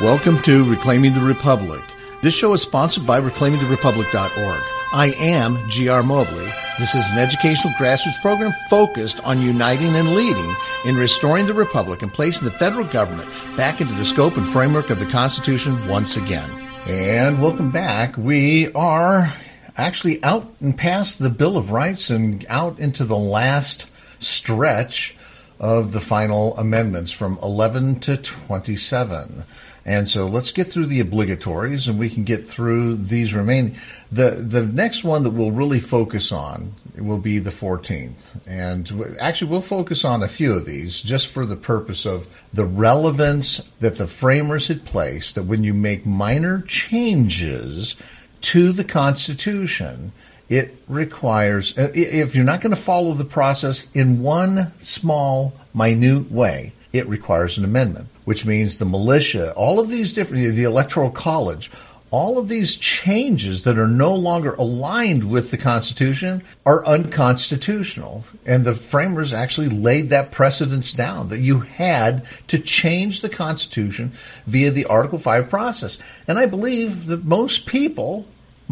Welcome to Reclaiming the Republic. This show is sponsored by ReclaimingTheRepublic.org. I am G.R. Mobley. This is an educational grassroots program focused on uniting and leading in restoring the Republic and placing the federal government back into the scope and framework of the Constitution once again. And welcome back. We are actually out and past the Bill of Rights and out into the last stretch of the final amendments from 11 to 27. And so let's get through the obligatories and we can get through these remaining. The next one that we'll really focus on will be the 14th. And actually we'll focus on a few of these just for the purpose of the relevance that the framers had placed, that when you make minor changes to the Constitution, it requires, if you're not going to follow the process in one small, minute way, it requires an amendment, which means the militia, all of these different, the Electoral College, all of these changes that are no longer aligned with the Constitution are unconstitutional. And the framers actually laid that precedence down, that you had to change the Constitution via the Article 5 process. And I believe that most people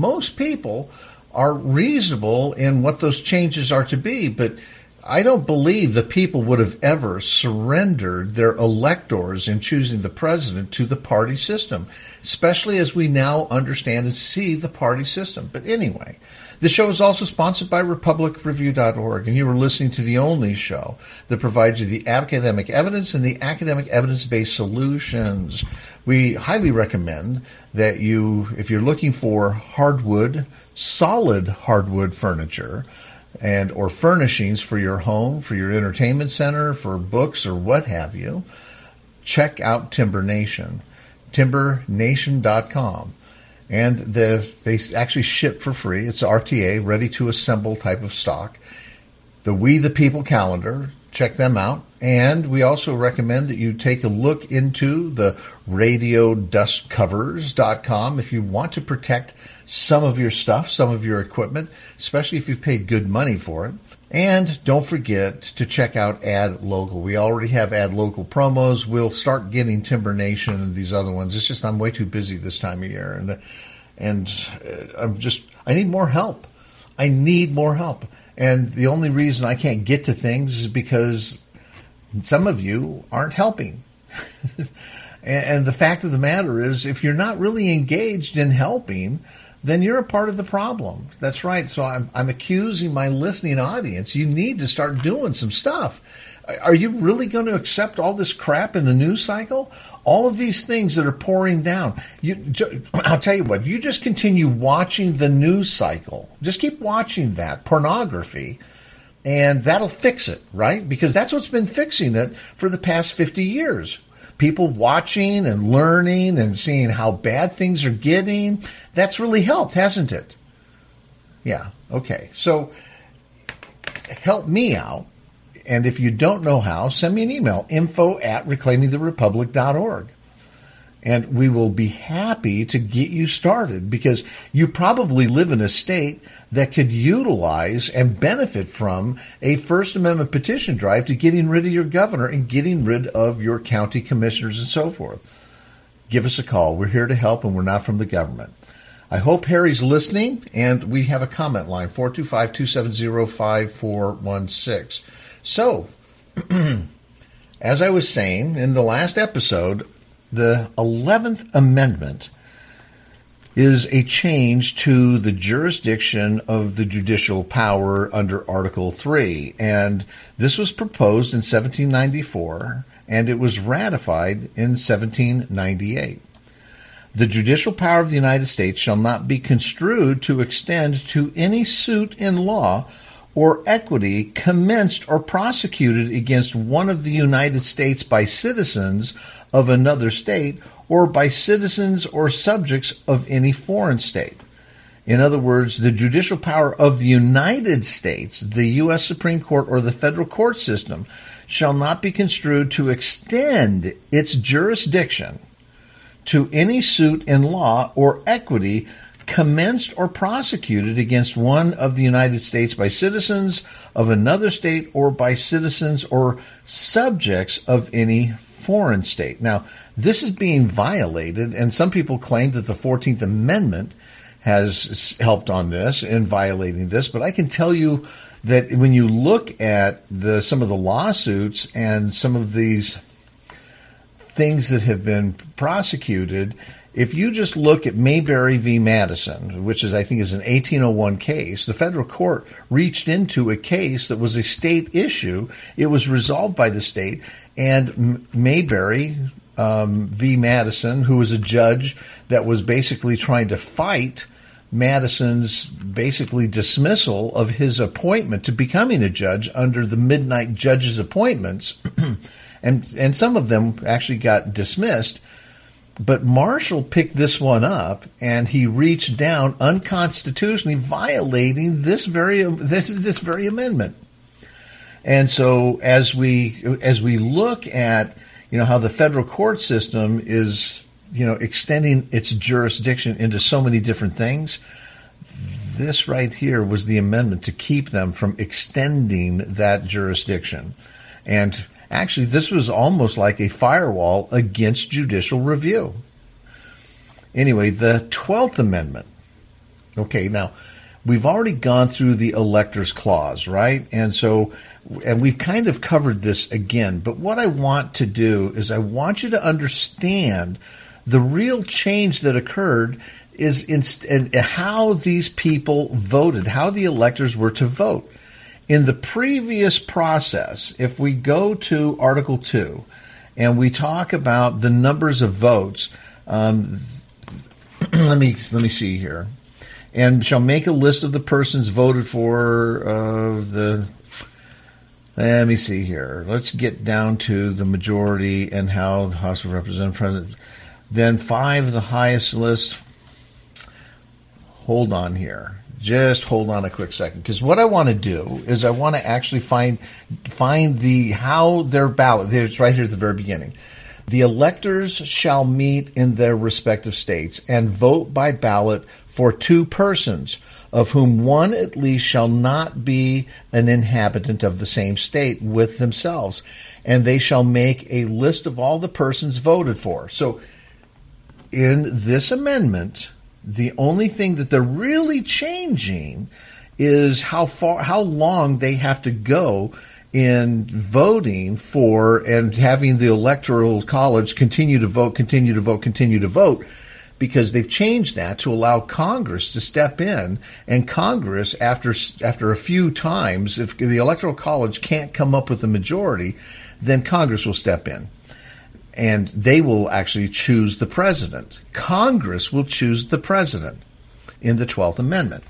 are reasonable in what those changes are to be, but I don't believe the people would have ever surrendered their electors in choosing the president to the party system, especially as we now understand and see the party system. But anyway, the show is also sponsored by RepublicReview.org, and you are listening to the only show that provides you the academic evidence and the academic evidence-based solutions. We highly recommend that you, if you're looking for hardwood, solid hardwood furniture, and or furnishings for your home, for your entertainment center, for books or what have you, check out Timber Nation, TimberNation.com. And they actually ship for free. It's RTA, ready-to-assemble type of stock. The We the People calendar, check them out. And we also recommend that you take a look into the RadioDustCovers.com if you want to protect some of your stuff, some of your equipment, especially if you've paid good money for it. And don't forget to check out Ad Local. We already have Ad Local promos. We'll start getting Timber Nation and these other ones. It's just I'm way too busy this time of year, and I need more help. I need more help. And the only reason I can't get to things is because some of you aren't helping. And the fact of the matter is, if you're not really engaged in helping, then you're a part of the problem. That's right. So I'm accusing my listening audience. You need to start doing some stuff. Are you really going to accept all this crap in the news cycle? All of these things that are pouring down. I'll tell you what, you just continue watching the news cycle. Just keep watching that pornography, and that'll fix it, right? Because that's what's been fixing it for the past 50 years. People watching and learning and seeing how bad things are getting. That's really helped, hasn't it? Yeah, okay. So help me out. And if you don't know how, send me an email, info@reclaimingtherepublic.org. And we will be happy to get you started, because you probably live in a state that could utilize and benefit from a First Amendment petition drive to getting rid of your governor and getting rid of your county commissioners and so forth. Give us a call. We're here to help, and we're not from the government. I hope Harry's listening, and we have a comment line, 425-270-5416. So, as I was saying in the last episode, the 11th Amendment is a change to the jurisdiction of the judicial power under Article 3. And this was proposed in 1794, and it was ratified in 1798. The judicial power of the United States shall not be construed to extend to any suit in law or equity commenced or prosecuted against one of the United States by citizens of another state, or by citizens or subjects of any foreign state. In other words, the judicial power of the United States, the U.S. Supreme Court, or the federal court system shall not be construed to extend its jurisdiction to any suit in law or equity commenced or prosecuted against one of the United States by citizens of another state, or by citizens or subjects of any foreign state. Now, this is being violated, and some people claim that the 14th Amendment has helped on this in violating this, but I can tell you that when you look at some of the lawsuits and some of these things that have been prosecuted, if you just look at Mayberry v. Madison, which I think is an 1801 case, the federal court reached into a case that was a state issue. It was resolved by the state, and Mayberry v. Madison, who was a judge that was basically trying to fight Madison's basically dismissal of his appointment to becoming a judge under the midnight judges' appointments, and some of them actually got dismissed. But Marshall picked this one up, and he reached down unconstitutionally, violating this very amendment. And so, as we look at how the federal court system is extending its jurisdiction into so many different things, this right here was the amendment to keep them from extending that jurisdiction. And actually, this was almost like a firewall against judicial review. Anyway, the 12th Amendment. Okay, now, we've already gone through the Electors Clause, right? And we've kind of covered this again. But what I want to do is I want you to understand the real change that occurred is in how these people voted, how the electors were to vote. In the previous process, if we go to Article 2 and we talk about the numbers of votes, let me see here. And shall make a list of the persons voted for let me see here. Let's get down to the majority and how the House of Representatives. Then 5, the highest list. Hold on here. Just hold on a quick second, because what I want to do is I want to actually find how their ballot. It's right here at the very beginning. The electors shall meet in their respective states and vote by ballot for 2 persons, of whom one at least shall not be an inhabitant of the same state with themselves, and they shall make a list of all the persons voted for. So, in this amendment, the only thing that they're really changing is how long they have to go in voting for and having the Electoral College continue to vote, because they've changed that to allow Congress to step in. And Congress, after a few times, if the Electoral College can't come up with a majority, then Congress will step in. And they will actually choose the president. Congress will choose the president in the 12th Amendment.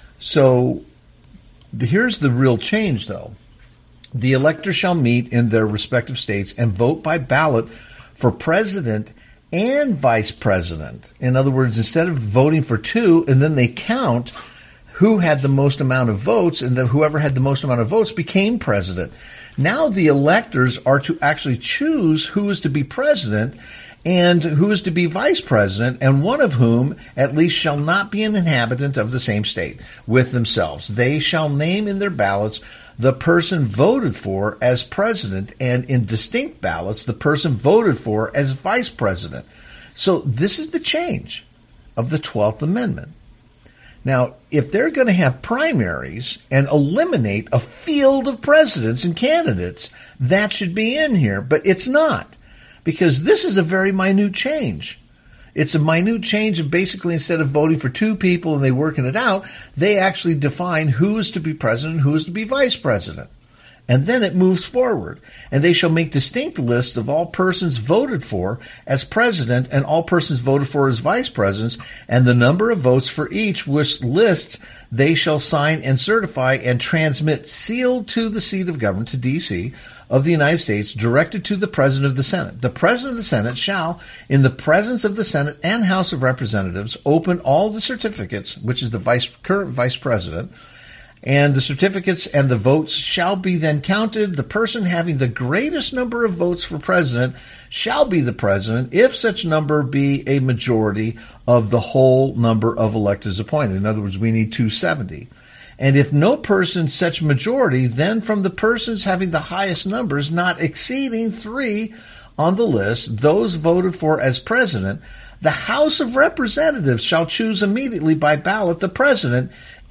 So here's the real change, though. The electors shall meet in their respective states and vote by ballot for president and vice president. In other words, instead of voting for 2 and then they count who had the most amount of votes, and then whoever had the most amount of votes became president. Now the electors are to actually choose who is to be president and who is to be vice president, and one of whom at least shall not be an inhabitant of the same state with themselves. They shall name in their ballots the person voted for as president, and in distinct ballots the person voted for as vice president. So this is the change of the 12th Amendment. Now, if they're going to have primaries and eliminate a field of presidents and candidates, that should be in here, but it's not, because this is a very minute change. It's a minute change of basically, instead of voting for 2 people and they working it out, they actually define who is to be president, who is to be vice president. And then it moves forward. And they shall make distinct lists of all persons voted for as president and all persons voted for as vice presidents, and the number of votes for each, which lists they shall sign and certify and transmit sealed to the seat of government, to D.C., of the United States, directed to the President of the Senate. The President of the Senate shall, in the presence of the Senate and House of Representatives, open all the certificates, which is the current Vice President, and the certificates and the votes shall be then counted. The person having the greatest number of votes for president shall be the president, if such number be a majority of the whole number of electors appointed. In other words, we need 270. And if no person such majority, then from the persons having the highest numbers, not exceeding 3, on the list, those voted for as president, the House of Representatives shall choose immediately by ballot the president.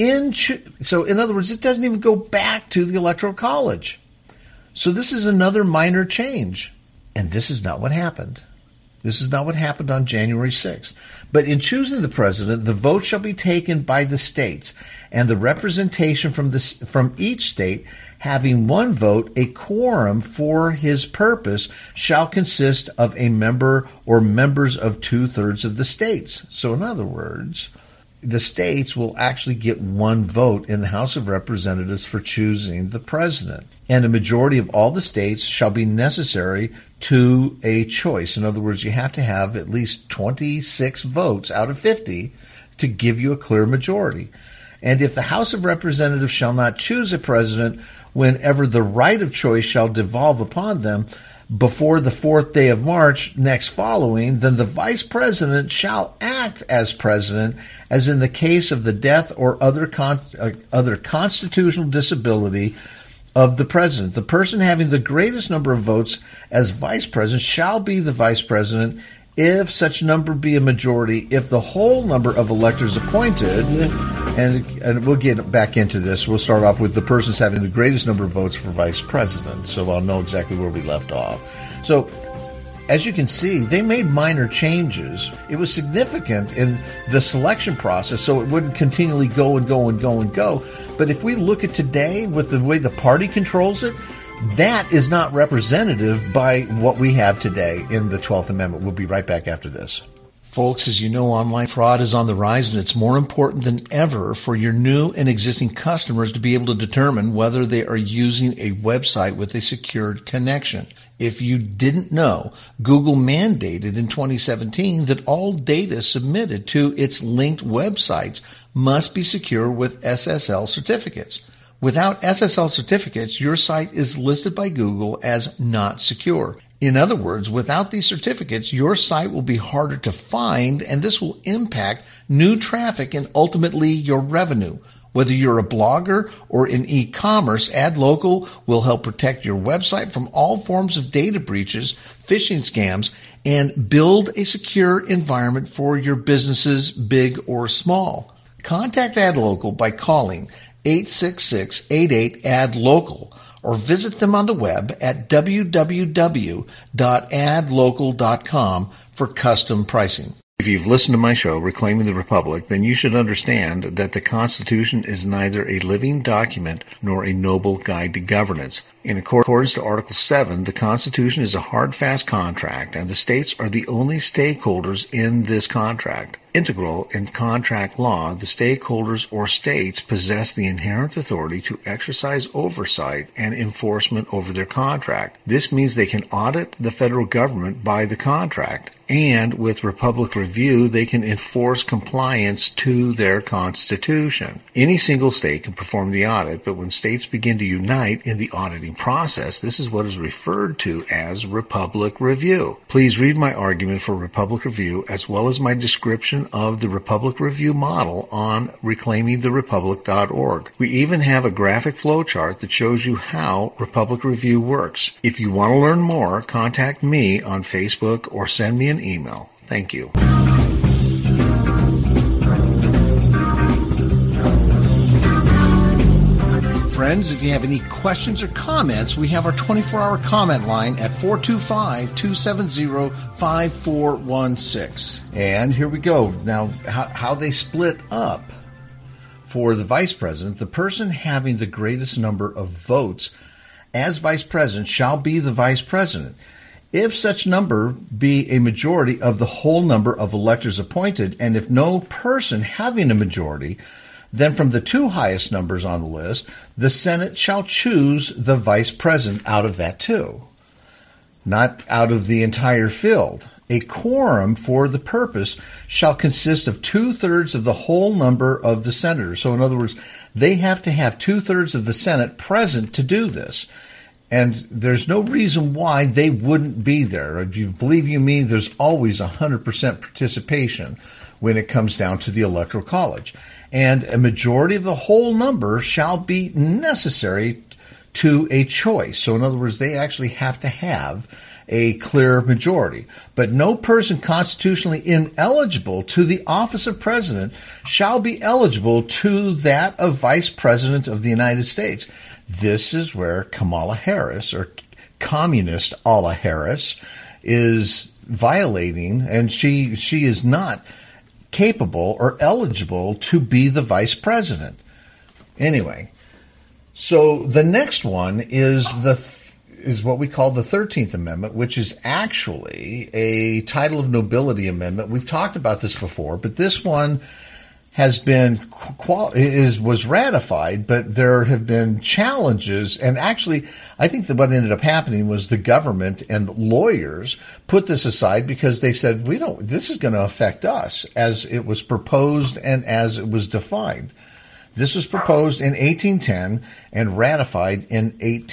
So in other words, it doesn't even go back to the Electoral College. So this is another minor change. And this is not what happened. This is not what happened on January 6th. But in choosing the president, the vote shall be taken by the states, and the representation from each state having one vote, a quorum for his purpose shall consist of a member or members of 2/3 of the states. So in other words, the states will actually get one vote in the House of Representatives for choosing the president. And a majority of all the states shall be necessary to a choice. In other words, you have to have at least 26 votes out of 50 to give you a clear majority. And if the House of Representatives shall not choose a president whenever the right of choice shall devolve upon them, before the 4th day of March next following, then the vice president shall act as president, as in the case of the death or other constitutional disability of the president. The person having the greatest number of votes as vice president shall be the vice president, if such number be a majority, if the whole number of electors appointed, and we'll get back into this. We'll start off with the persons having the greatest number of votes for vice president, so I'll know exactly where we left off. So, as you can see, they made minor changes. It was significant in the selection process, so it wouldn't continually go and go and go and go. But if we look at today with the way the party controls it, that is not representative by what we have today in the 12th Amendment. We'll be right back after this. Folks, as you know, online fraud is on the rise, and it's more important than ever for your new and existing customers to be able to determine whether they are using a website with a secured connection. If you didn't know, Google mandated in 2017 that all data submitted to its linked websites must be secure with SSL certificates. Without SSL certificates, your site is listed by Google as not secure. In other words, without these certificates, your site will be harder to find, and this will impact new traffic and ultimately your revenue. Whether you're a blogger or in e-commerce, AdLocal will help protect your website from all forms of data breaches, phishing scams, and build a secure environment for your businesses, big or small. Contact AdLocal by calling 866-88-ADLOCAL or visit them on the web at www.adlocal.com for custom pricing. If you've listened to my show, Reclaiming the Republic, then you should understand that the Constitution is neither a living document nor a noble guide to governance. In accordance to Article 7, the Constitution is a hard, fast contract, and the states are the only stakeholders in this contract. Integral in contract law, the stakeholders or states possess the inherent authority to exercise oversight and enforcement over their contract. This means they can audit the federal government by the contract, and with Republic Review, they can enforce compliance to their Constitution. Any single state can perform the audit, but when states begin to unite in the auditing process, this is what is referred to as Republic Review. Please read my argument for Republic Review as well as my description of the Republic Review model on reclaimingtherepublic.org. We even have a graphic flowchart that shows you how Republic Review works. If you want to learn more, contact me on Facebook or send me an email. Thank you. Friends, if you have any questions or comments, we have our 24-hour comment line at 425-270-5416. And here we go. Now, how they split up for the vice president, the person having the greatest number of votes as vice president shall be the vice president. If such number be a majority of the whole number of electors appointed, and if no person having a majority, then from the two highest numbers on the list, the Senate shall choose the vice president out of that two, not out of the entire field. A quorum for the purpose shall consist of 2/3 of the whole number of the senators. So in other words, they have to have 2/3 of the Senate present to do this. And there's no reason why they wouldn't be there. If you believe you me, there's always 100% participation when it comes down to the Electoral College. And a majority of the whole number shall be necessary to a choice. So in other words, they actually have to have a clear majority. But no person constitutionally ineligible to the office of president shall be eligible to that of vice president of the United States. This is where Kamala Harris, or communist a la Harris, is violating, and she is not capable or eligible to be the vice president. Anyway, so the next one is what we call the 13th Amendment, which is actually a title of nobility amendment. We've talked about this before, but this one has been was ratified, but there have been challenges. And actually, I think that what ended up happening was the government and the lawyers put this aside because they said, this is going to affect us as it was proposed and as it was defined. This was proposed in 1810 and ratified in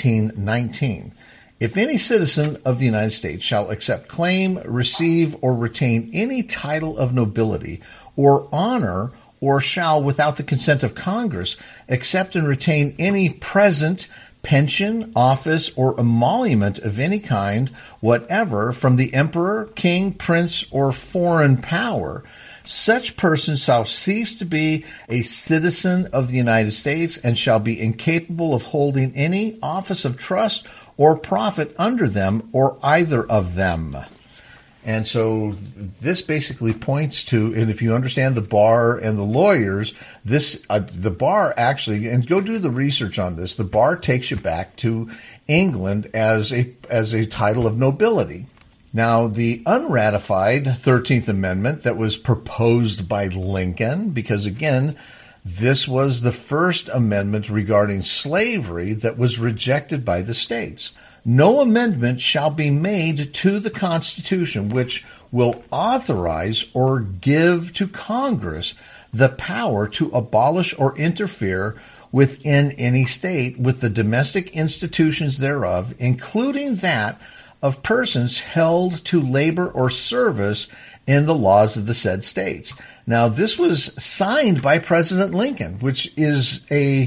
1819. If any citizen of the United States shall accept, claim, receive, or retain any title of nobility or honor, or shall, without the consent of Congress, accept and retain any present, pension, office, or emolument of any kind whatever from the emperor, king, prince, or foreign power, such person shall cease to be a citizen of the United States and shall be incapable of holding any office of trust or profit under them or either of them. And so this basically points to, and if you understand the bar and the lawyers, the bar actually, and go do the research on this, the bar takes you back to England as a title of nobility. Now, the unratified 13th Amendment that was proposed by Lincoln, because again, this was the first amendment regarding slavery that was rejected by the states. No amendment shall be made to the Constitution which will authorize or give to Congress the power to abolish or interfere within any state with the domestic institutions thereof, including that of persons held to labor or service in the laws of the said states. Now, this was signed by President Lincoln, which is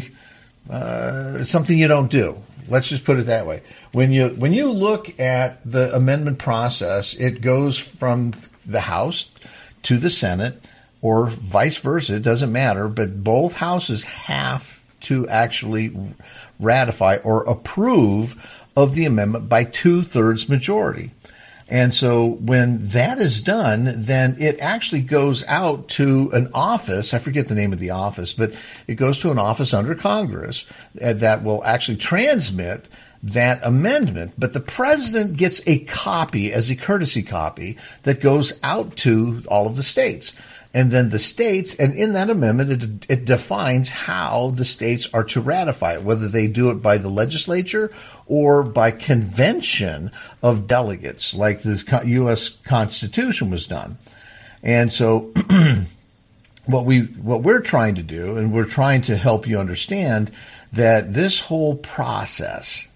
something you don't do. Let's just put it that way. When you look at the amendment process, it goes from the House to the Senate, or vice versa. It doesn't matter, but both houses have to actually ratify or approve of the amendment by 2/3 majority. And so when that is done, then it actually goes out to an office. I forget the name of the office, but it goes to an office under Congress that will actually transmit that amendment. But the president gets a copy as a courtesy copy that goes out to all of the states. And then the states, and in that amendment, it defines how the states are to ratify it, whether they do it by the legislature or by convention of delegates, like this U.S. Constitution was done. And so what we're trying to do, and we're trying to help you understand that this whole process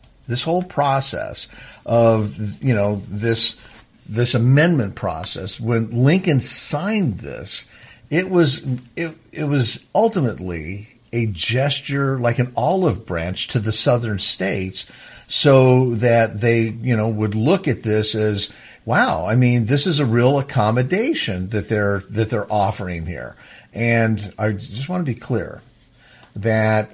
of, this amendment process, when Lincoln signed this, it was ultimately a gesture like an olive branch to the southern states, so that they, would look at this as, wow, I mean, this is a real accommodation that they're offering here. And I just want to be clear that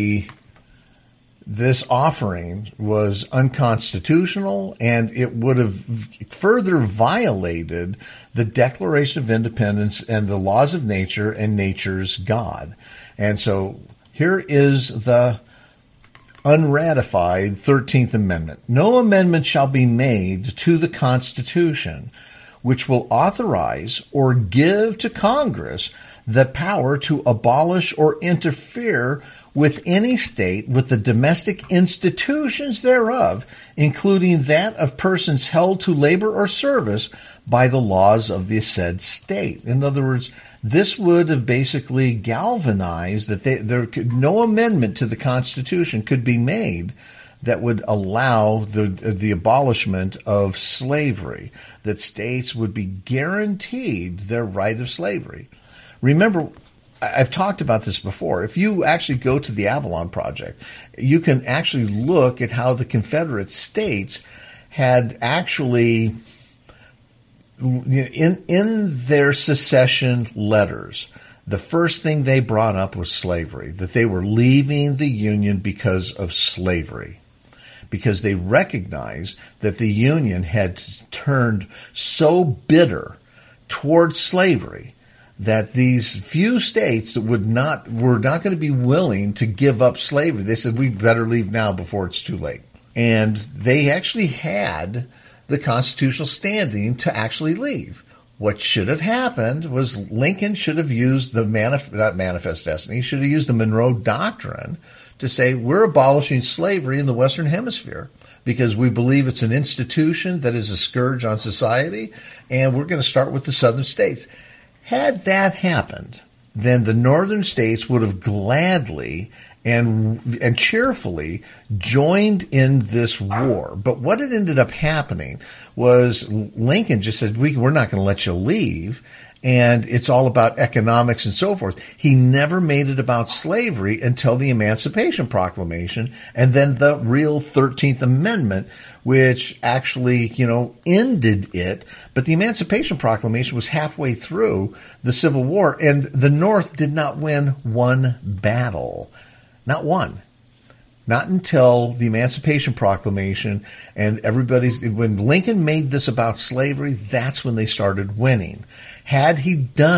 this offering was unconstitutional, and it would have further violated the Declaration of Independence and the laws of nature and nature's God. And so here is the unratified 13th Amendment. No amendment shall be made to the Constitution which will authorize or give to Congress the power to abolish or interfere with any state with the domestic institutions thereof, including that of persons held to labor or service by the laws of the said state. In other words, this would have basically galvanized that no amendment to the Constitution could be made that would allow the abolishment of slavery, that states would be guaranteed their right of slavery. Remember, I've talked about this before. If you actually go to the Avalon Project, you can actually look at how the Confederate States had actually, in their secession letters, the first thing they brought up was slavery, that they were leaving the Union because of slavery, because they recognized that the Union had turned so bitter towards slavery that these few states that were not going to be willing to give up slavery. They said, we better leave now before it's too late. And they actually had the constitutional standing to actually leave. What should have happened was Lincoln should have used the Manifest Destiny, he should have used the Monroe Doctrine to say, we're abolishing slavery in the Western Hemisphere because we believe it's an institution that is a scourge on society, and we're going to start with the southern states. Had that happened, then the northern states would have gladly and cheerfully joined in this war. But what had ended up happening was Lincoln just said, we're not going to let you leave, and it's all about economics and so forth. He never made it about slavery until the Emancipation Proclamation and then the real 13th Amendment, which actually, ended it. But the Emancipation Proclamation was halfway through the Civil War, and the North did not win one battle. Not one. Not until the Emancipation Proclamation and when Lincoln made this about slavery, that's when they started winning. Had he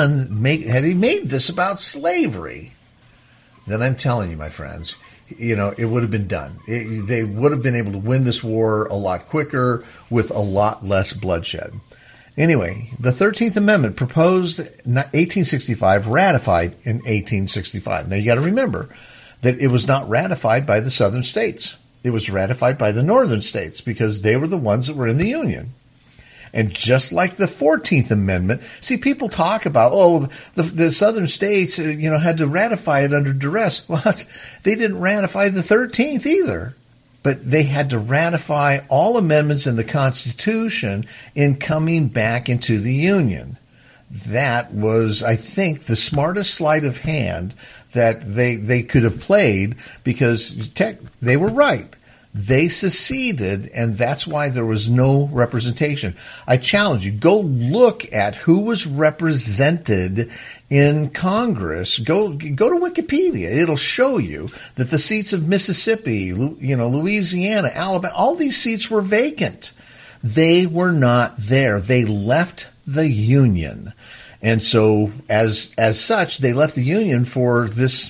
made this about slavery, then I'm telling you, my friends, it would have been done. They would have been able to win this war a lot quicker with a lot less bloodshed. Anyway, the 13th Amendment proposed in 1865, ratified in 1865. Now, you got to remember that it was not ratified by the southern states. It was ratified by the northern states because they were the ones that were in the Union. And just like the 14th Amendment, see, people talk about, the southern states, had to ratify it under duress. Well, they didn't ratify the 13th either. But they had to ratify all amendments in the Constitution in coming back into the Union. That was, I think, the smartest sleight of hand that they could have played because they were right. They seceded, and that's why there was no representation. I challenge you, go look at who was represented in Congress. Go to Wikipedia. It'll show you that the seats of Mississippi, Louisiana, Alabama, all these seats were vacant. They were not there. They left the Union. And so as such, they left the Union for this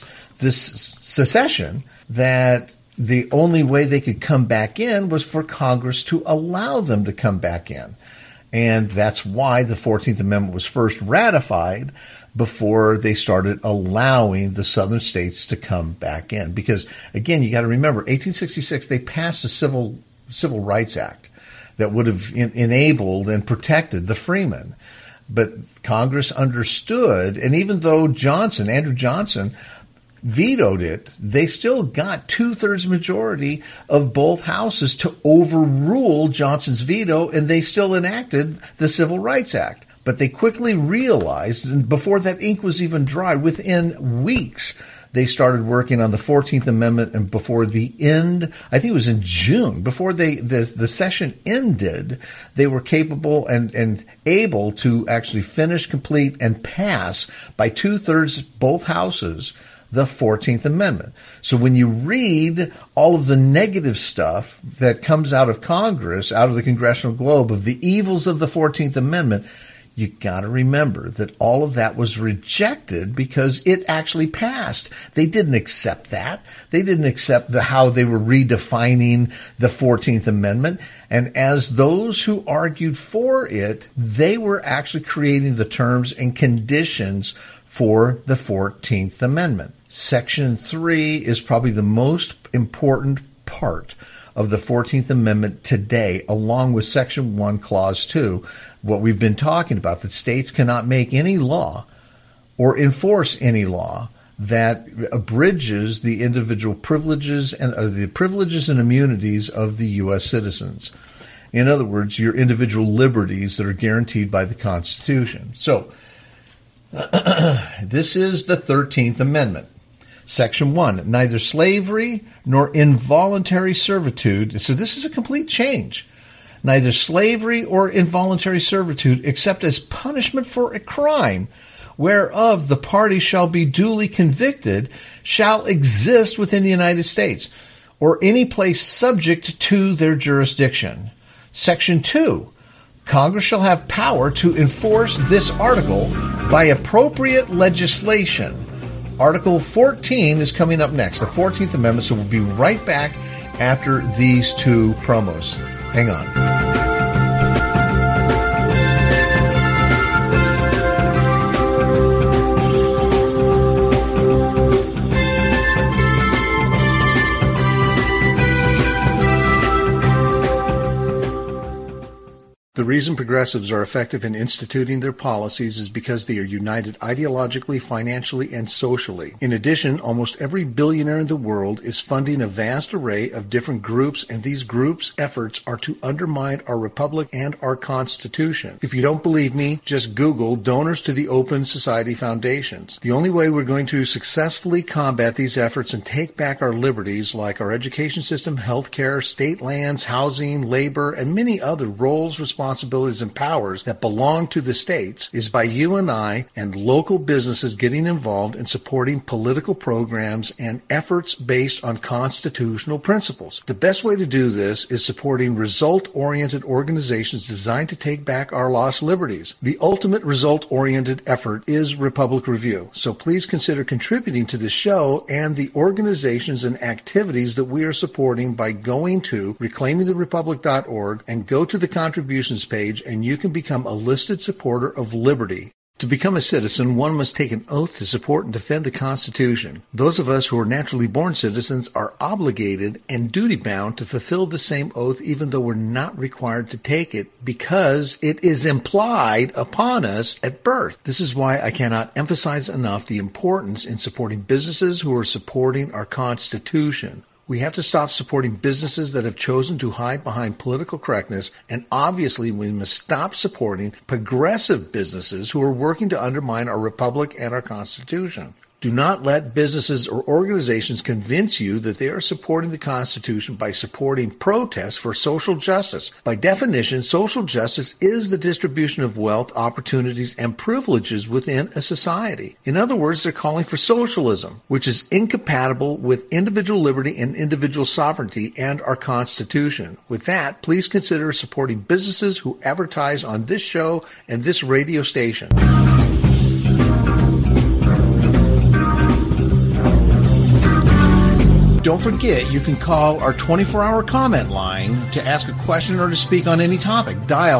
secession that the only way they could come back in was for Congress to allow them to come back in. And that's why the 14th Amendment was first ratified before they started allowing the southern states to come back in. Because, again, you got to remember, 1866, they passed a Civil Rights Act that would have enabled and protected the freemen. But Congress understood, and even though Andrew Johnson, vetoed it, they still got 2/3 majority of both houses to overrule Johnson's veto, and they still enacted the Civil Rights Act. But they quickly realized, and before that ink was even dry, within weeks, they started working on the 14th Amendment, and before the end, I think it was in June, before the session ended, they were capable and able to actually finish, complete, and pass by 2/3 both houses the 14th Amendment. So when you read all of the negative stuff that comes out of Congress, out of the Congressional Globe, of the evils of the 14th Amendment, you got to remember that all of that was rejected because it actually passed. They didn't accept that. They didn't accept how they were redefining the 14th Amendment. And as those who argued for it, they were actually creating the terms and conditions for the 14th Amendment. Section 3 is probably the most important part of the 14th Amendment today, along with Section 1, Clause 2, what we've been talking about, that states cannot make any law or enforce any law that abridges the individual privileges and the privileges and immunities of the U.S. citizens. In other words, your individual liberties that are guaranteed by the Constitution. So, this is the 13th Amendment. Section 1, neither slavery nor involuntary servitude. So this is a complete change. neither slavery or involuntary servitude, except as punishment for a crime whereof the party shall be duly convicted, shall exist within the United States, or any place subject to their jurisdiction. Section 2. Congress shall have power to enforce this article by appropriate legislation. Article 14 is coming up next, the 14th Amendment, so we'll be right back after these two promos. Hang on. The reason progressives are effective in instituting their policies is because they are united ideologically, financially, and socially. In addition, almost every billionaire in the world is funding a vast array of different groups, and these groups' efforts are to undermine our republic and our Constitution. If you don't believe me, just Google donors to the Open Society Foundations. The only way we're going to successfully combat these efforts and take back our liberties, like our education system, healthcare, state lands, housing, labor, and many other roles, responsibilities, and powers that belong to the states, is by you and I and local businesses getting involved in supporting political programs and efforts based on constitutional principles. The best way to do this is supporting result-oriented organizations designed to take back our lost liberties. The ultimate result-oriented effort is Republic Review, so please consider contributing to this show and the organizations and activities that we are supporting by going to reclaimingtherepublic.org and go to the contributions page, and you can become a listed supporter of liberty. To become a citizen, one must take an oath to support and defend the Constitution. Those of us who are naturally born citizens are obligated and duty-bound to fulfill the same oath, even though we're not required to take it, because it is implied upon us at birth. This is why I cannot emphasize enough the importance in supporting businesses who are supporting our Constitution. We have to stop supporting businesses that have chosen to hide behind political correctness, and obviously we must stop supporting progressive businesses who are working to undermine our republic and our Constitution. Do not let businesses or organizations convince you that they are supporting the Constitution by supporting protests for social justice. By definition, social justice is the distribution of wealth, opportunities, and privileges within a society. In other words, they're calling for socialism, which is incompatible with individual liberty and individual sovereignty and our Constitution. With that, please consider supporting businesses who advertise on this show and this radio station. Don't forget, you can call our 24-hour comment line to ask a question or to speak on any topic. Dial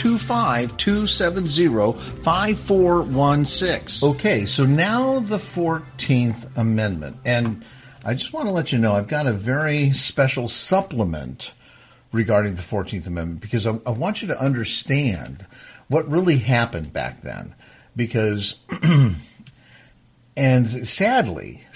425-270-5416. Okay, so now the 14th Amendment. And I just want to let you know, I've got a very special supplement regarding the 14th Amendment, because I want you to understand what really happened back then. Because, and sadly,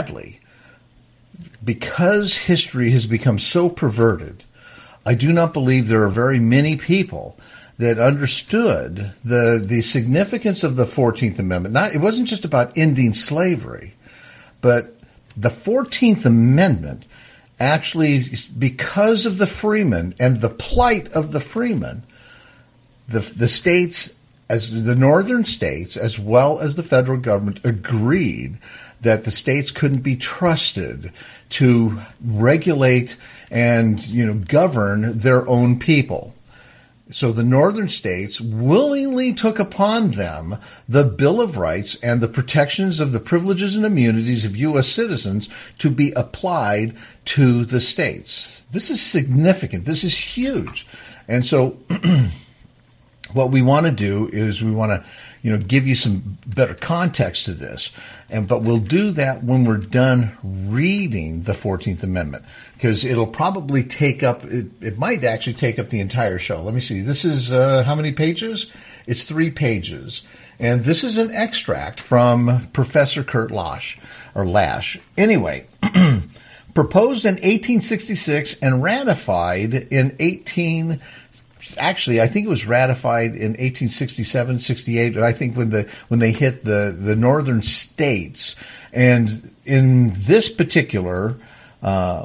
because history has become so perverted, I do not believe there are very many people that understood the significance of the 14th Amendment. It wasn't just about ending slavery, but the 14th Amendment actually, because of the freemen and the plight of the freemen, the states, as the northern states, as well as the federal government, agreed that the states couldn't be trusted to regulate and, govern their own people. So the northern states willingly took upon them the Bill of Rights and the protections of the privileges and immunities of U.S. citizens to be applied to the states. This is significant. This is huge. And so what we want to do is we want to give you some better context to this. But we'll do that when we're done reading the 14th Amendment, because it'll probably take up, it might actually take up the entire show. Let me see. This is how many pages? It's 3 pages. And this is an extract from Professor Kurt Lash. Anyway, proposed in 1866 and ratified in Actually, I think it was ratified in 1867, 68. I think when they hit the northern states, and in this particular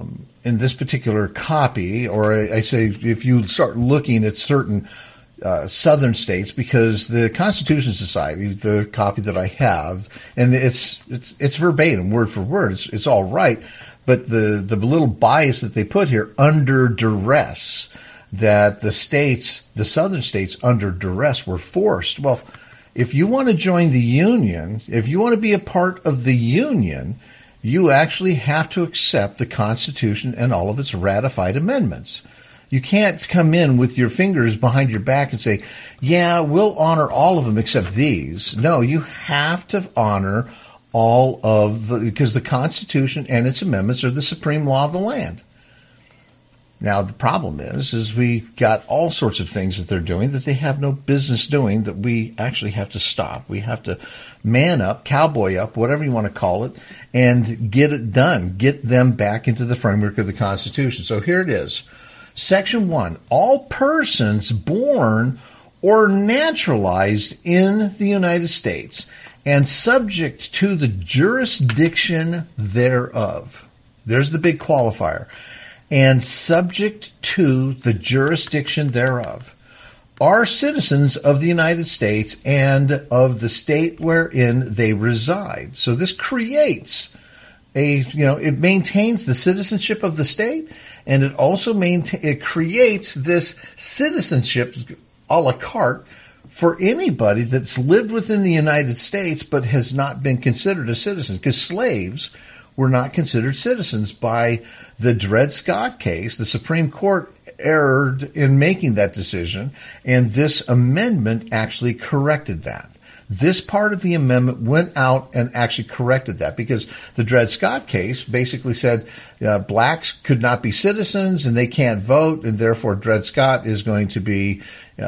in this particular copy, or I say if you start looking at certain southern states, because the Constitution Society, the copy that I have, and it's verbatim, word for word, it's all right, but the little bias that they put here, under duress, that the southern states under duress were forced. Well, if you want to join the Union, if you want to be a part of the Union, you actually have to accept the Constitution and all of its ratified amendments. You can't come in with your fingers behind your back and say, yeah, we'll honor all of them except these. No, you have to honor all of because the Constitution and its amendments are the supreme law of the land. Now, the problem is we've got all sorts of things that they're doing that they have no business doing that we actually have to stop. We have to man up, cowboy up, whatever you want to call it, and get it done. Get them back into the framework of the Constitution. So here it is. Section 1, all persons born or naturalized in the United States and subject to the jurisdiction thereof. There's the big qualifier. And subject to the jurisdiction thereof are citizens of the United States and of the state wherein they reside. So this creates it maintains the citizenship of the state, and it also it creates this citizenship a la carte for anybody that's lived within the United States but has not been considered a citizen, because slaves were not considered citizens by the Dred Scott case. The Supreme Court erred in making that decision, and this amendment actually corrected that. This part of the amendment went out and actually corrected that, because the Dred Scott case basically said blacks could not be citizens and they can't vote, and therefore Dred Scott is going to be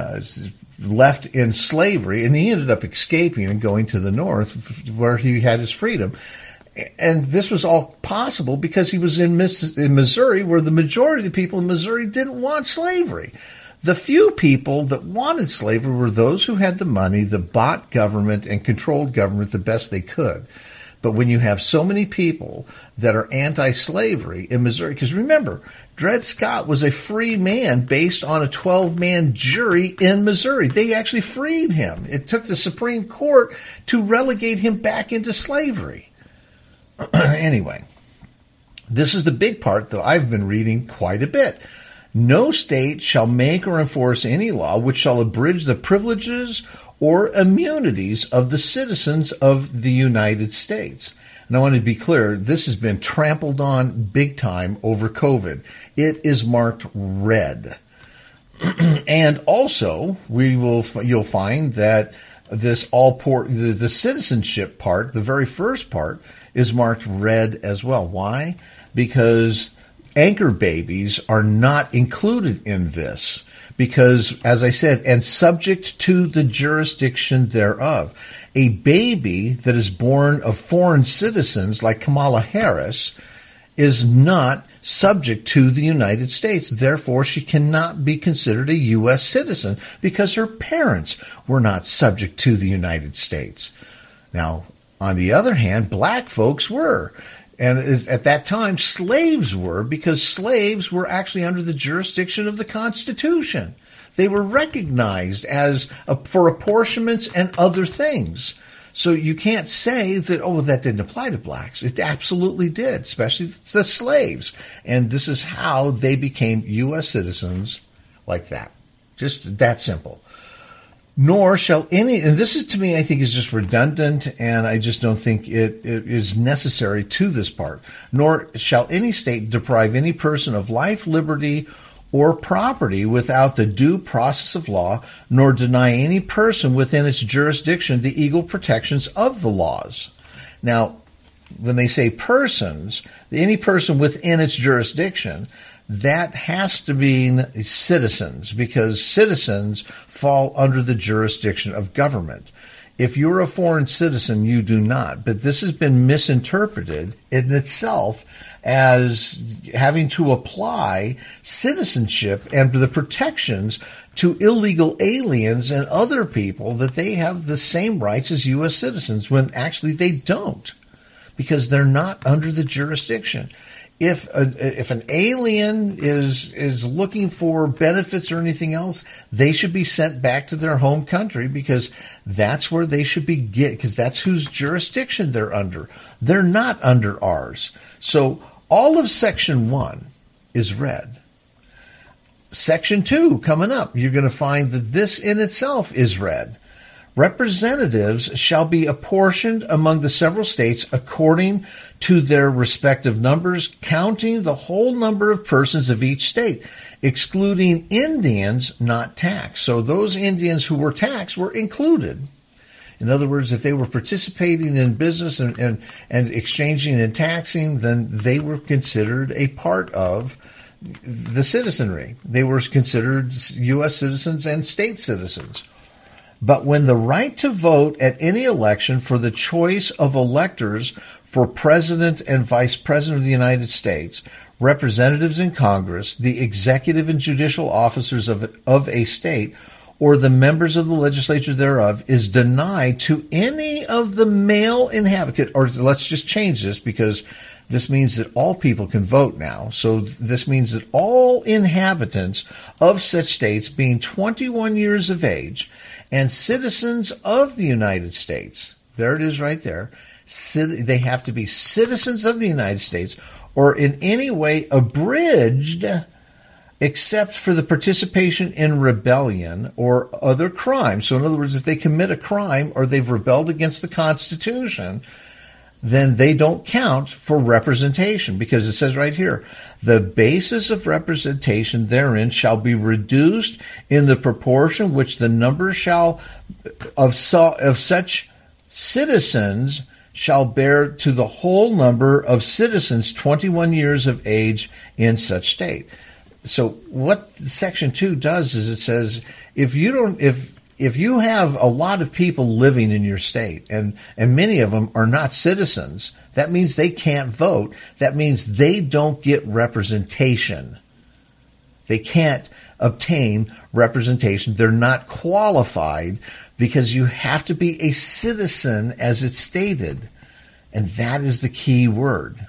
left in slavery, and he ended up escaping and going to the North where he had his freedom. And this was all possible because he was in Missouri, where the majority of the people in Missouri didn't want slavery. The few people that wanted slavery were those who had the money, that bought government and controlled government the best they could. But when you have so many people that are anti-slavery in Missouri, because remember, Dred Scott was a free man based on a 12-man jury in Missouri. They actually freed him. It took the Supreme Court to relegate him back into slavery. Anyway, this is the big part that I've been reading quite a bit. No state shall make or enforce any law which shall abridge the privileges or immunities of the citizens of the United States. And I want to be clear, this has been trampled on big time over COVID. It is marked red. And also, you'll find that the citizenship part, the very first part, is marked red as well. Why? Because anchor babies are not included in this. Because, as I said, and subject to the jurisdiction thereof. A baby that is born of foreign citizens, like Kamala Harris, is not subject to the United States. Therefore, she cannot be considered a U.S. citizen because her parents were not subject to the United States. Now, on the other hand, black folks were. And at that time, slaves were, because slaves were actually under the jurisdiction of the Constitution. They were recognized for apportionments and other things. So you can't say that, that didn't apply to blacks. It absolutely did, especially the slaves. And this is how they became U.S. citizens like that. Just that simple. Nor shall any, and this is to me, I think is just redundant, and I just don't think it is necessary to this part. Nor shall any state deprive any person of life, liberty, or property without the due process of law, nor deny any person within its jurisdiction the equal protections of the laws. Now, when they say persons, any person within its jurisdiction, that has to mean citizens, because citizens fall under the jurisdiction of government. If you're a foreign citizen, you do not. But this has been misinterpreted in itself as having to apply citizenship and the protections to illegal aliens and other people, that they have the same rights as U.S. citizens, when actually they don't, because they're not under the jurisdiction. if an alien is looking for benefits or anything else, they should be sent back to their home country, because that's where they should be because that's whose jurisdiction they're under. They're not under ours. So all of Section 1 is red. Section 2 coming up, you're going to find that this in itself is red. Representatives shall be apportioned among the several states according to their respective numbers, counting the whole number of persons of each state, excluding Indians not taxed. So those Indians who were taxed were included. In other words, if they were participating in business and exchanging and taxing, then they were considered a part of the citizenry. They were considered U.S. citizens and state citizens. But when the right to vote at any election for the choice of electors for President and Vice President of the United States, representatives in Congress, the executive and judicial officers of a state, or the members of the legislature thereof, is denied to any of the male inhabitants, or let's just change this, because this means that all people can vote now. So this means that all inhabitants of such states being 21 years of age and citizens of the United States, there it is right there, they have to be citizens of the United States or in any way abridged except for the participation in rebellion or other crimes. So in other words, if they commit a crime or they've rebelled against the Constitution, then they don't count for representation, because it says right here, the basis of representation therein shall be reduced in the proportion which the number of such citizens shall bear to the whole number of citizens 21 years of age in such state. So what Section 2 does is it says, if you have a lot of people living in your state and many of them are not citizens, that means they can't vote. That means they don't get representation. They can't obtain representation. They're not qualified because you have to be a citizen as it's stated. And that is the key word.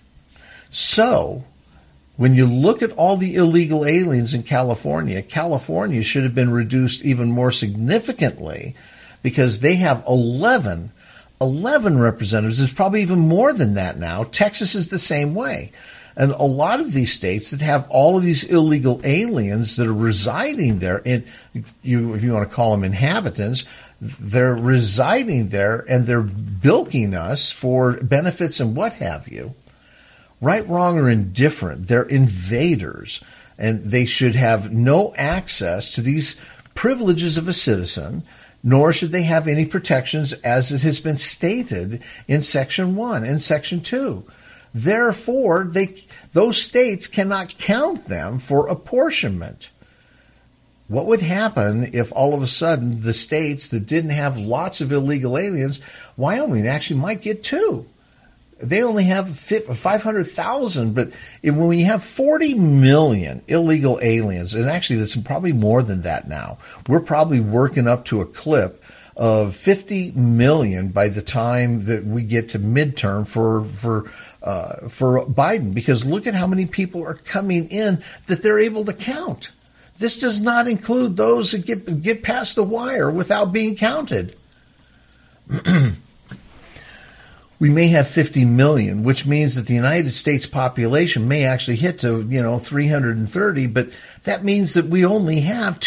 So when you look at all the illegal aliens in California, California should have been reduced even more significantly, because they have 11 representatives. There's probably even more than that now. Texas is the same way. And a lot of these states that have all of these illegal aliens that are residing there, if you want to call them inhabitants, they're residing there and they're bilking us for benefits and what have you. Right, wrong, or indifferent, they're invaders, and they should have no access to these privileges of a citizen, nor should they have any protections as it has been stated in Section 1 and Section 2. Therefore, those states cannot count them for apportionment. What would happen if all of a sudden the states that didn't have lots of illegal aliens, Wyoming actually might get 2? They only have 500,000, but when you have 40 million illegal aliens, and actually that's probably more than that now, we're probably working up to a clip of 50 million by the time that we get to midterm for Biden, because look at how many people are coming in that they're able to count. This does not include those that get past the wire without being counted. We may have 50 million, which means that the United States population may actually hit to, 330, but that means that we only have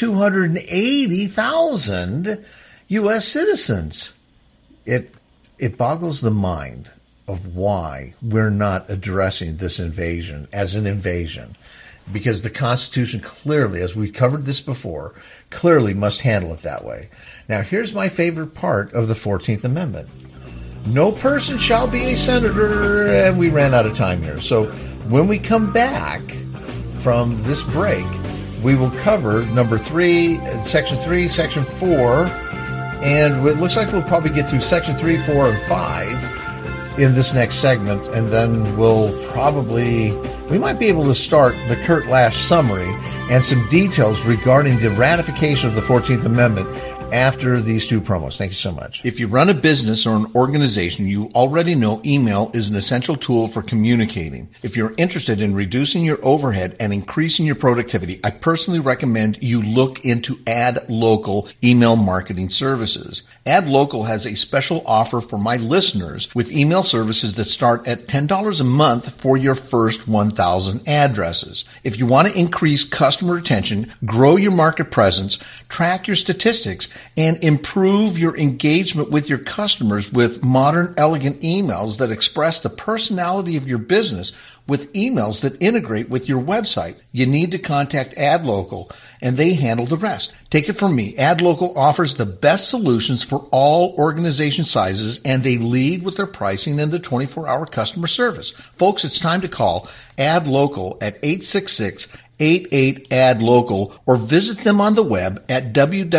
280,000 U.S. citizens. It boggles the mind of why we're not addressing this invasion as an invasion, because the Constitution clearly, as we covered this before, clearly must handle it that way. Now, here's my favorite part of the 14th Amendment. No person shall be a senator, and we ran out of time here. So when we come back from this break, we will cover number 3, Section 3, Section 4, and it looks like we'll probably get through Section 3, 4, and 5 in this next segment, and then we might be able to start the Kurt Lash summary and some details regarding the ratification of the 14th Amendment after these two promos. Thank you so much. If you run a business or an organization, you already know email is an essential tool for communicating. If you're interested in reducing your overhead and increasing your productivity, I personally recommend you look into AdLocal email marketing services. AdLocal has a special offer for my listeners with email services that start at $10 a month for your first 1,000 addresses. If you want to increase customer retention, grow your market presence, track your statistics, and improve your engagement with your customers with modern, elegant emails that express the personality of your business with emails that integrate with your website, you need to contact AdLocal, and they handle the rest. Take it from me. AdLocal offers the best solutions for all organization sizes, and they lead with their pricing and their 24-hour customer service. Folks, it's time to call AdLocal at 866-88-ADLOCAL or visit them on the web at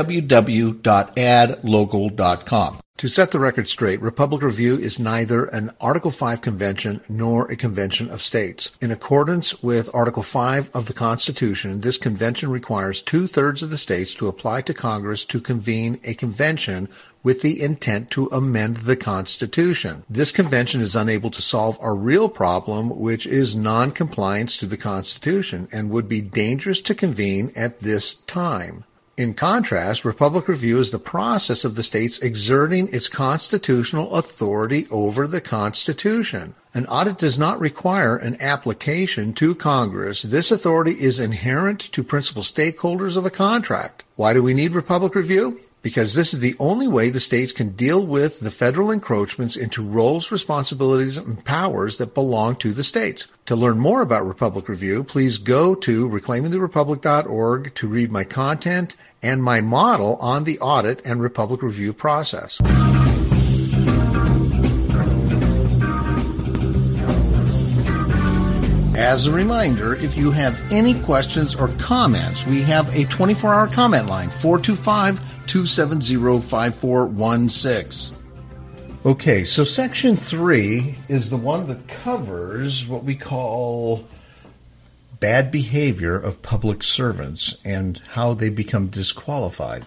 www.adlocal.com. To set the record straight, Republic Review is neither an Article 5 convention nor a convention of states. In accordance with Article 5 of the Constitution, this convention requires 2/3 of the states to apply to Congress to convene a convention with the intent to amend the Constitution. This convention is unable to solve our real problem, which is non-compliance to the Constitution, and would be dangerous to convene at this time. In contrast, Republic Review is the process of the states exerting its constitutional authority over the Constitution. An audit does not require an application to Congress. This authority is inherent to principal stakeholders of a contract. Why do we need Republic Review? Because this is the only way the states can deal with the federal encroachments into roles, responsibilities, and powers that belong to the states. To learn more about Republic Review, please go to reclaimingtherepublic.org to read my content and my model on the audit and Republic Review process. As a reminder, if you have any questions or comments, we have a 24-hour comment line, 425-270-5416. Okay, so Section 3 is the one that covers what we call bad behavior of public servants and how they become disqualified.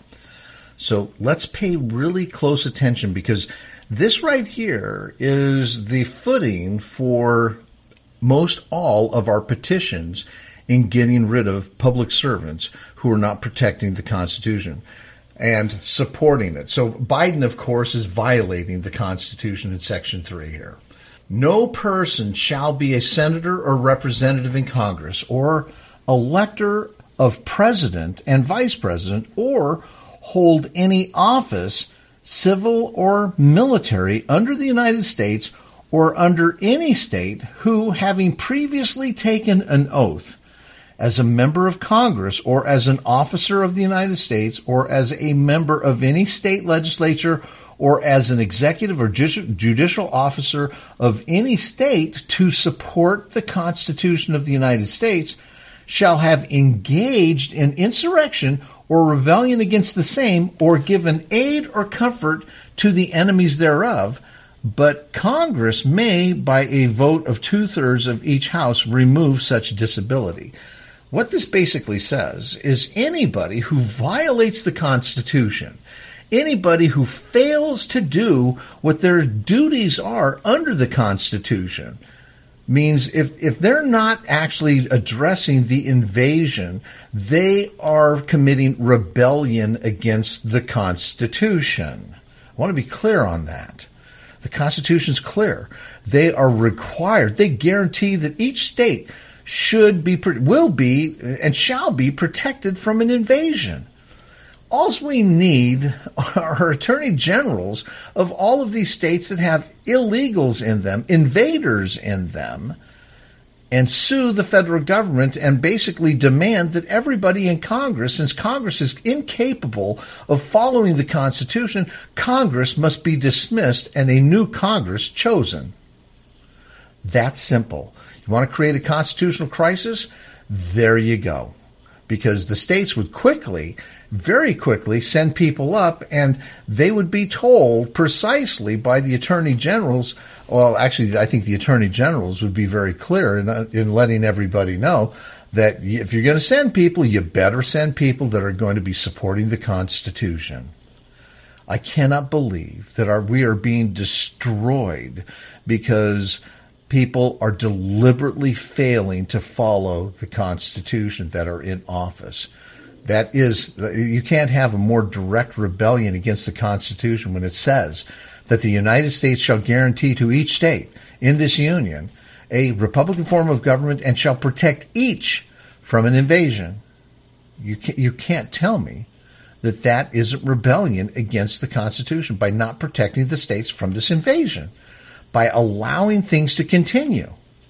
So let's pay really close attention, because this right here is the footing for most all of our petitions in getting rid of public servants who are not protecting the Constitution and supporting it. So Biden, of course, is violating the Constitution in Section 3 here. No person shall be a senator or representative in Congress or elector of president and vice president or hold any office, civil or military, under the United States or under any state who, having previously taken an oath as a member of Congress or as an officer of the United States or as a member of any state legislature or as an executive or judicial officer of any state to support the Constitution of the United States, shall have engaged in insurrection or rebellion against the same, or given aid or comfort to the enemies thereof. But Congress may, by a vote of 2/3 of each house, remove such disability. What this basically says is anybody who violates the Constitution, anybody who fails to do what their duties are under the Constitution, means if they're not actually addressing the invasion, they are committing rebellion against the Constitution. I want to be clear on that. The Constitution's clear. They are required. They guarantee that each state should be, will be, and shall be protected from an invasion. All we need are attorney generals of all of these states that have illegals in them, invaders in them, and sue the federal government and basically demand that everybody in Congress, since Congress is incapable of following the Constitution, Congress must be dismissed and a new Congress chosen. That's simple. You want to create a constitutional crisis? There you go. Because the states would quickly, very quickly, send people up, and they would be told precisely by the attorney generals. Well, actually, I think the attorney generals would be very clear in letting everybody know that if you're going to send people, you better send people that are going to be supporting the Constitution. I cannot believe that we are being destroyed because people are deliberately failing to follow the Constitution that are in office. That is, you can't have a more direct rebellion against the Constitution when it says that the United States shall guarantee to each state in this union a republican form of government and shall protect each from an invasion. You can't tell me that that isn't rebellion against the Constitution by not protecting the states from this invasion, by allowing things to continue.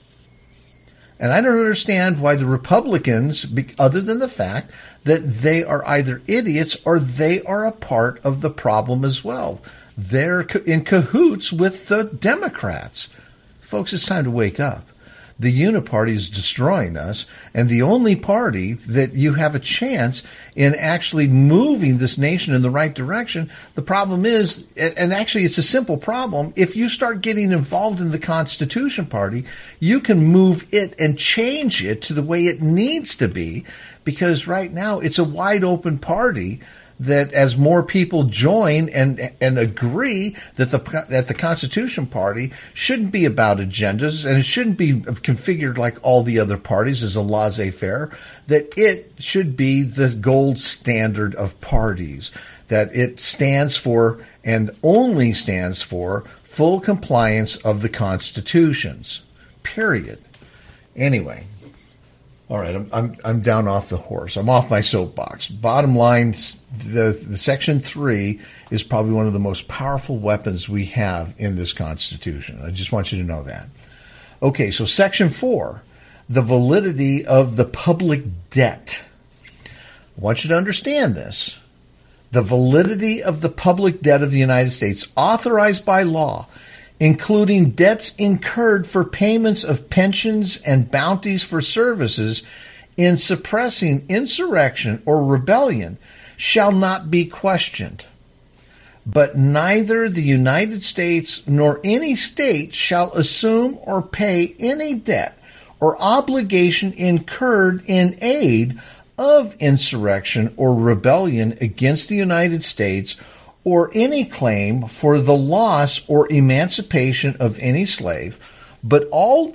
And I don't understand why the Republicans, other than the fact that they are either idiots or they are a part of the problem as well. They're in cahoots with the Democrats. Folks, it's time to wake up. The Uniparty is destroying us, and the only party that you have a chance in actually moving this nation in the right direction, the problem is, and actually it's a simple problem, if you start getting involved in the Constitution Party, you can move it and change it to the way it needs to be, because right now it's a wide open party that as more people join and agree that the Constitution Party shouldn't be about agendas and it shouldn't be configured like all the other parties as a laissez-faire, that it should be the gold standard of parties, that it stands for and only stands for full compliance of the constitutions, period. Anyway. All right, I'm down off the horse. I'm off my soapbox. Bottom line, the Section 3 is probably one of the most powerful weapons we have in this Constitution. I just want you to know that. Okay, so Section 4, the validity of the public debt. I want you to understand this. The validity of the public debt of the United States authorized by law, including debts incurred for payments of pensions and bounties for services in suppressing insurrection or rebellion, shall not be questioned. But neither the United States nor any state shall assume or pay any debt or obligation incurred in aid of insurrection or rebellion against the United States, or any claim for the loss or emancipation of any slave, but all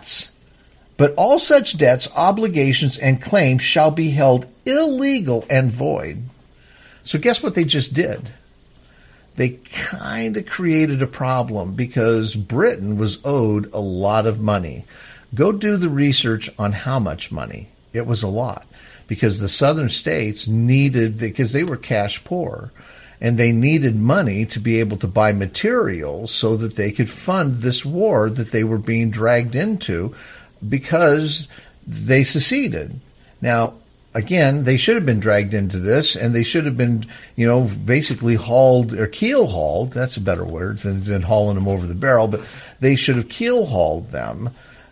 such debts, obligations, and claims shall be held illegal and void. So guess what they just did? They kind of created a problem because Britain was owed a lot of money. Go do the research on how much money. It was a lot because the southern states needed, because they were cash poor, and they needed money to be able to buy materials so that they could fund this war that they were being dragged into because they seceded. Now, again, they should have been dragged into this, and they should have been, basically hauled or keel hauled. That's a better word than hauling them over the barrel, but they should have keel hauled them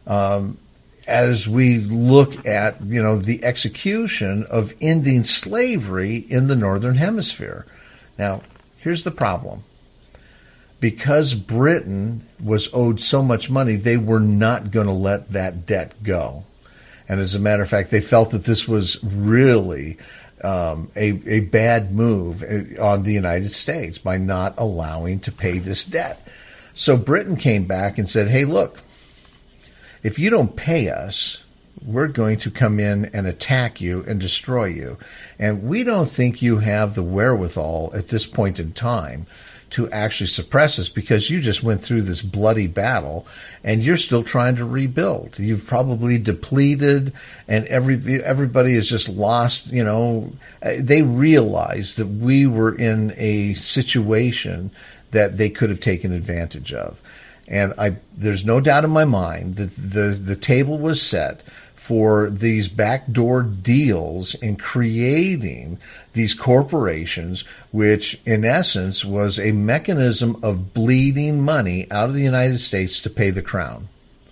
as we look at, the execution of ending slavery in the Northern Hemisphere. Now, here's the problem. Because Britain was owed so much money, they were not going to let that debt go. And as a matter of fact, they felt that this was really a bad move on the United States by not allowing to pay this debt. So Britain came back and said, hey, look, if you don't pay us, we're going to come in and attack you and destroy you. And we don't think you have the wherewithal at this point in time to actually suppress us because you just went through this bloody battle and you're still trying to rebuild. You've probably depleted and everybody has just lost, They realized that we were in a situation that they could have taken advantage of. And there's no doubt in my mind that the table was set for these backdoor deals in creating these corporations, which in essence was a mechanism of bleeding money out of the United States to pay the crown.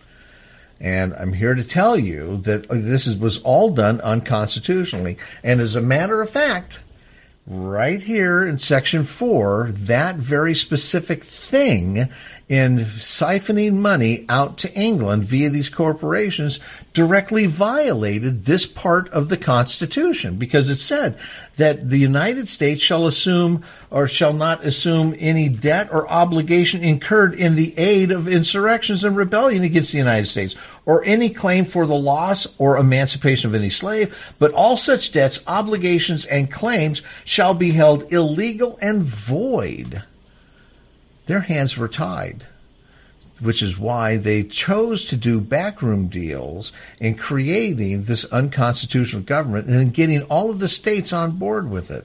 And I'm here to tell you that this was all done unconstitutionally. And as a matter of fact, right here in Section 4, that very specific thing in siphoning money out to England via these corporations directly violated this part of the Constitution, because it said that the United States shall assume or shall not assume any debt or obligation incurred in the aid of insurrections and rebellion against the United States, or any claim for the loss or emancipation of any slave, but all such debts, obligations, and claims shall be held illegal and void. Their hands were tied, which is why they chose to do backroom deals in creating this unconstitutional government and then getting all of the states on board with it.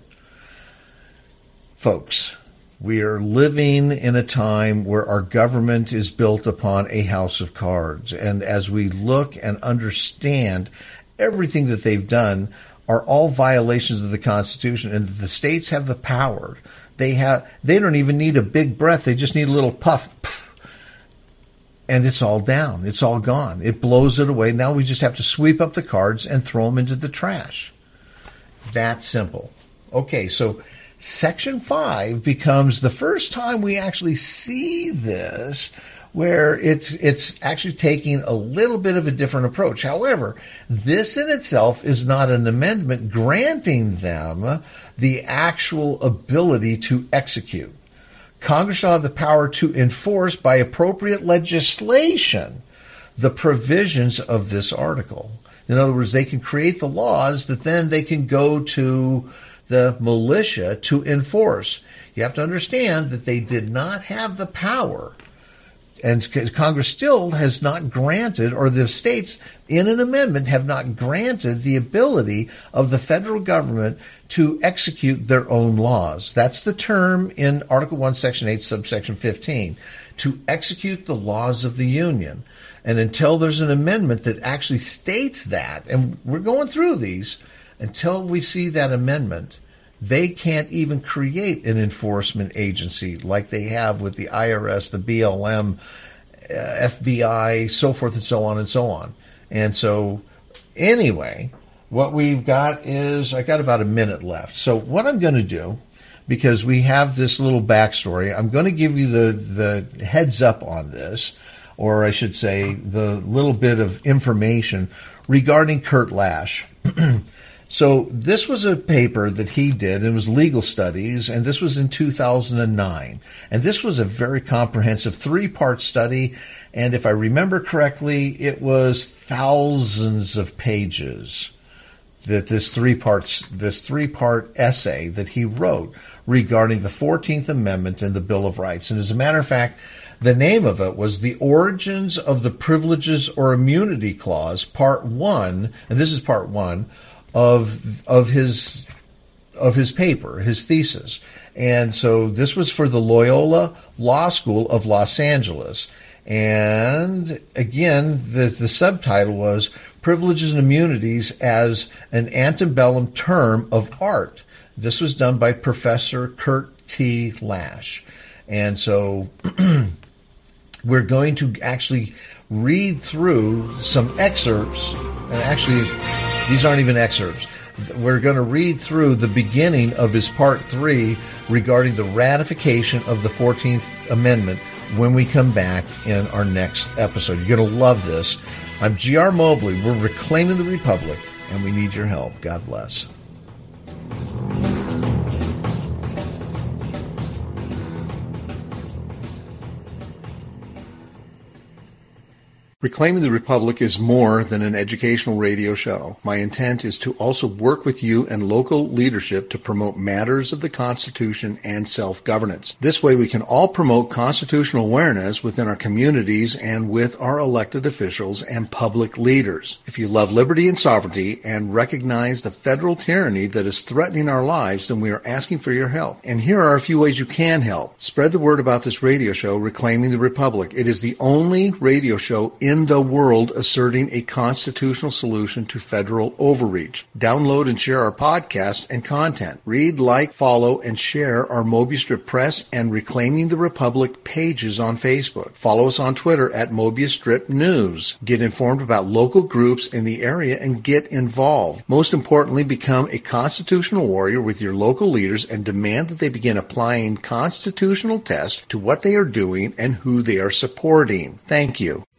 Folks, we are living in a time where our government is built upon a house of cards. And as we look and understand everything that they've done are all violations of the Constitution, and the states have the power. They don't even need a big breath. They just need a little puff. And it's all down. It's all gone. It blows it away. Now we just have to sweep up the cards and throw them into the trash. That simple. Okay, so Section 5 becomes the first time we actually see this, where it's actually taking a little bit of a different approach. However, this in itself is not an amendment granting them the actual ability to execute. Congress shall have the power to enforce by appropriate legislation the provisions of this article. In other words, they can create the laws that then they can go to the militia to enforce. You have to understand that they did not have the power, and Congress still has not granted, or the states in an amendment have not granted the ability of the federal government to execute their own laws. That's the term in Article 1, Section 8, subsection 15, to execute the laws of the Union. And until there's an amendment that actually states that, and we're going through these, until we see that amendment, they can't even create an enforcement agency like they have with the IRS, the BLM, FBI, so forth and so on and so on. And so, anyway, what we've got is, I got about a minute left. So what I'm going to do, because we have this little backstory, I'm going to give you the heads up on this, or I should say the little bit of information regarding Kurt Lash. So this was a paper that he did. It was Legal Studies, and this was in 2009. And this was a very comprehensive 3-part study. And if I remember correctly, it was thousands of pages that this three-part essay that he wrote regarding the 14th Amendment and the Bill of Rights. And as a matter of fact, the name of it was The Origins of the Privileges or Immunity Clause, Part 1, and this is Part 1, of his paper, his thesis. And so this was for the Loyola Law School of Los Angeles. And again, the subtitle was Privileges and Immunities as an Antebellum Term of Art. This was done by Professor Kurt T. Lash. And so we're going to actually read through some excerpts, and actually these aren't even excerpts. We're going to read through the beginning of his Part 3 regarding the ratification of the 14th Amendment when we come back in our next episode. You're going to love this. I'm G.R. Mobley. We're reclaiming the Republic, and we need your help. God bless. Reclaiming the Republic is more than an educational radio show. My intent is to also work with you and local leadership to promote matters of the Constitution and self-governance. This way we can all promote constitutional awareness within our communities and with our elected officials and public leaders. If you love liberty and sovereignty and recognize the federal tyranny that is threatening our lives, then we are asking for your help. And here are a few ways you can help. Spread the word about this radio show, Reclaiming the Republic. It is the only radio show in the world asserting a constitutional solution to federal overreach. Download and share our podcast and content. Read, like, follow, and share our Mobius Strip Press and Reclaiming the Republic pages on Facebook. Follow us on Twitter at Mobius Strip News. Get informed about local groups in the area and get involved. Most importantly, become a constitutional warrior with your local leaders and demand that they begin applying constitutional tests to what they are doing and who they are supporting. Thank you.